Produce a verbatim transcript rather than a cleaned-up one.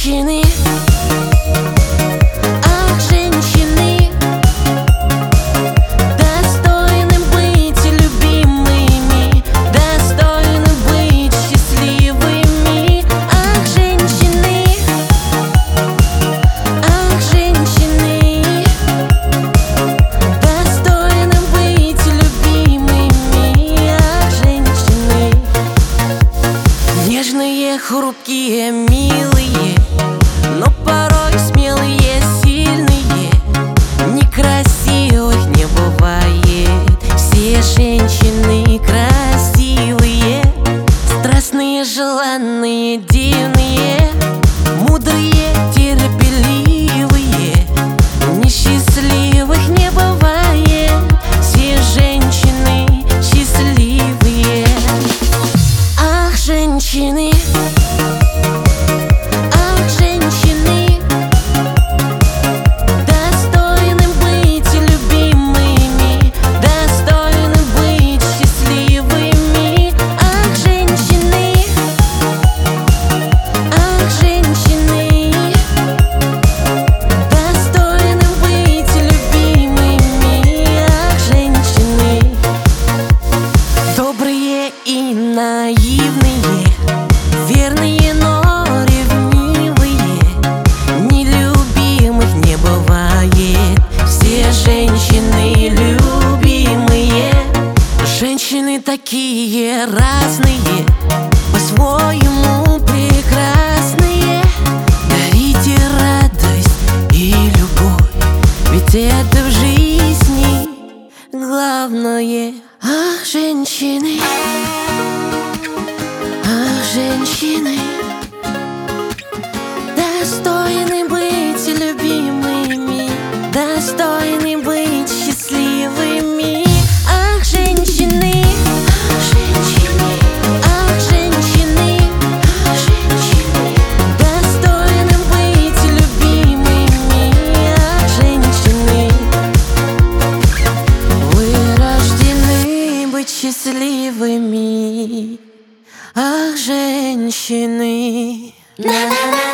женщины, ах, женщины, достойны быть любимыми, достойны быть счастливыми. Ах, женщины, ах, женщины, достойны быть любимыми. Ах, женщины, нежные, хрупкие, милые, но порой смелые, сильные. Некрасивых не бывает, все женщины красивые. Страстные, желанные, дивные, мудрые, терпеливые. Несчастливых не бывает, все женщины счастливые. Ах, женщины, ах, женщины, достойны быть любимыми, достойны быть счастливыми. Ах, женщины, ах, женщины, достойны быть любимыми. Ах, женщины, добрые и наивные, верные, но ревнивые. Нелюбимых не бывает, все женщины любимые. Женщины такие разные, по-своему прекрасные. Дарите радость и любовь, ведь это в жизни главное. Ах, женщины, ах, женщины, достойны быть любимыми, достойны быть счастливыми. Ах, женщины, ах, женщины, ах, женщины, ах, женщины, достойны быть любимыми. Ах, женщины, вы рождены быть счастливыми. Ах, женщины, на-на-на.